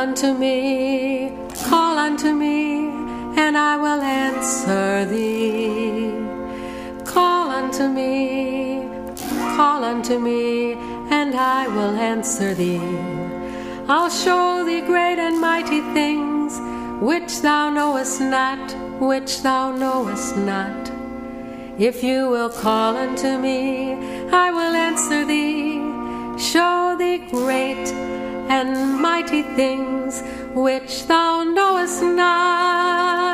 unto me, call unto me, and I will answer thee. Call unto me, call unto me, and I will answer thee. I'll show thee great and mighty things, which thou knowest not, which thou knowest not. If you will call unto me, I will answer thee, show thee great and mighty things, which thou knowest not.